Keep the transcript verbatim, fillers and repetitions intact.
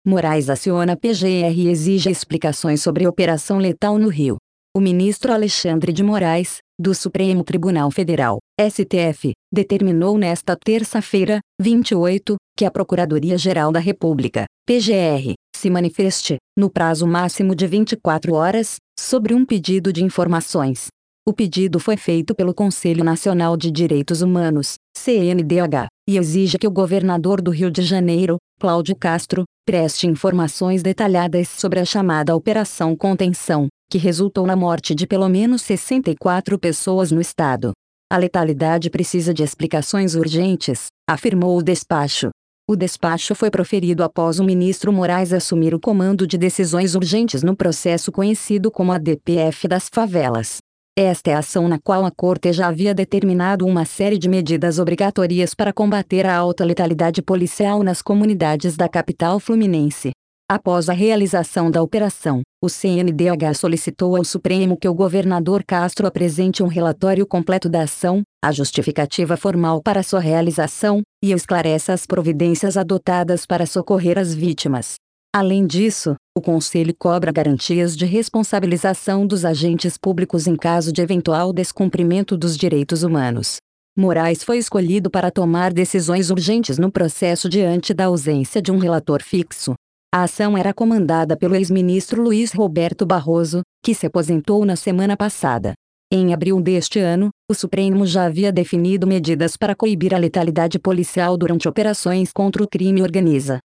Moraes aciona P G R e exige explicações sobre operação letal no Rio. O ministro Alexandre de Moraes, do Supremo Tribunal Federal, S T F, determinou nesta terça-feira, vinte e oito, que a Procuradoria-Geral da República, P G R, se manifeste, no prazo máximo de vinte e quatro horas, sobre um pedido de informações. O pedido foi feito pelo Conselho Nacional de Direitos Humanos, C N D H, e exige que o governador do Rio de Janeiro, Cláudio Castro, preste informações detalhadas sobre a chamada Operação Contenção, que resultou na morte de pelo menos sessenta e quatro pessoas no estado. A letalidade precisa de explicações urgentes, afirmou o despacho. O despacho foi proferido após o ministro Moraes assumir o comando de decisões urgentes no processo conhecido como a D P F das favelas. Esta é a ação na qual a Corte já havia determinado uma série de medidas obrigatórias para combater a alta letalidade policial nas comunidades da capital fluminense. Após a realização da operação, o C N D H solicitou ao Supremo que o governador Castro apresente um relatório completo da ação, a justificativa formal para sua realização, e esclareça as providências adotadas para socorrer as vítimas. Além disso, o Conselho cobra garantias de responsabilização dos agentes públicos em caso de eventual descumprimento dos direitos humanos. Moraes foi escolhido para tomar decisões urgentes no processo diante da ausência de um relator fixo. A ação era comandada pelo ex-ministro Luiz Roberto Barroso, que se aposentou na semana passada. Em abril deste ano, o Supremo já havia definido medidas para coibir a letalidade policial durante operações contra o crime organizado.